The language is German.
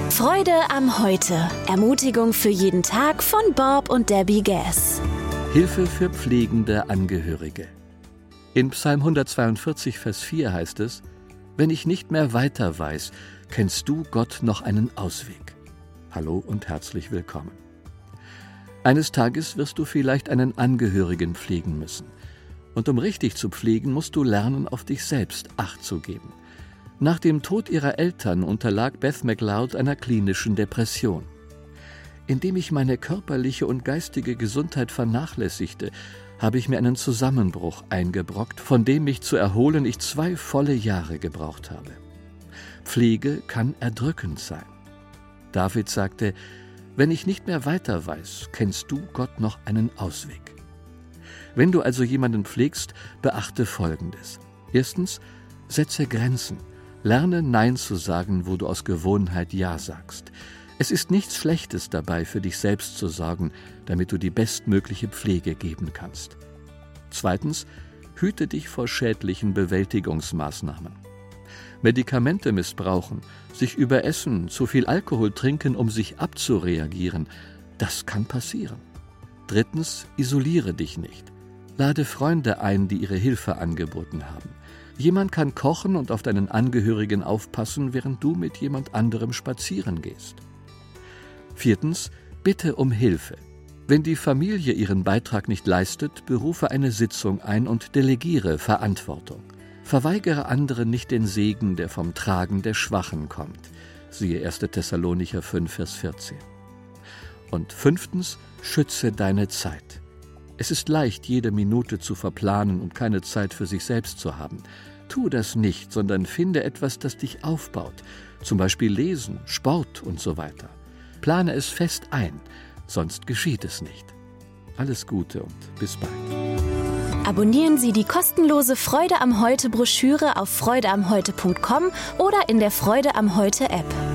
Freude am Heute. Ermutigung für jeden Tag von Bob und Debbie Gass. Hilfe für pflegende Angehörige. In Psalm 142, Vers 4 heißt es: Wenn ich nicht mehr weiter weiß, kennst du, Gott, noch einen Ausweg. Hallo und herzlich willkommen. Eines Tages wirst du vielleicht einen Angehörigen pflegen müssen. Und um richtig zu pflegen, musst du lernen, auf dich selbst Acht zu geben. Nach dem Tod ihrer Eltern unterlag Beth McLeod einer klinischen Depression. Indem ich meine körperliche und geistige Gesundheit vernachlässigte, habe ich mir einen Zusammenbruch eingebrockt, von dem mich zu erholen ich 2 volle Jahre gebraucht habe. Pflege kann erdrückend sein. David sagte: Wenn ich nicht mehr weiter weiß, kennst du, Gott, noch einen Ausweg. Wenn du also jemanden pflegst, beachte Folgendes. Erstens, setze Grenzen. Lerne Nein zu sagen, wo du aus Gewohnheit Ja sagst. Es ist nichts Schlechtes dabei, für dich selbst zu sorgen, damit du die bestmögliche Pflege geben kannst. Zweitens, hüte dich vor schädlichen Bewältigungsmaßnahmen. Medikamente missbrauchen, sich überessen, zu viel Alkohol trinken, um sich abzureagieren, das kann passieren. Drittens, isoliere dich nicht. Lade Freunde ein, die ihre Hilfe angeboten haben. Jemand kann kochen und auf deinen Angehörigen aufpassen, während du mit jemand anderem spazieren gehst. Viertens, bitte um Hilfe. Wenn die Familie ihren Beitrag nicht leistet, berufe eine Sitzung ein und delegiere Verantwortung. Verweigere anderen nicht den Segen, der vom Tragen der Schwachen kommt. Siehe 1. Thessalonicher 5, Vers 14. Und fünftens, schütze deine Zeit. Es ist leicht, jede Minute zu verplanen und keine Zeit für sich selbst zu haben. Tu das nicht, sondern finde etwas, das dich aufbaut. Zum Beispiel Lesen, Sport und so weiter. Plane es fest ein, sonst geschieht es nicht. Alles Gute und bis bald. Abonnieren Sie die kostenlose Freude am Heute Broschüre auf freudeamheute.com oder in der Freude am Heute App.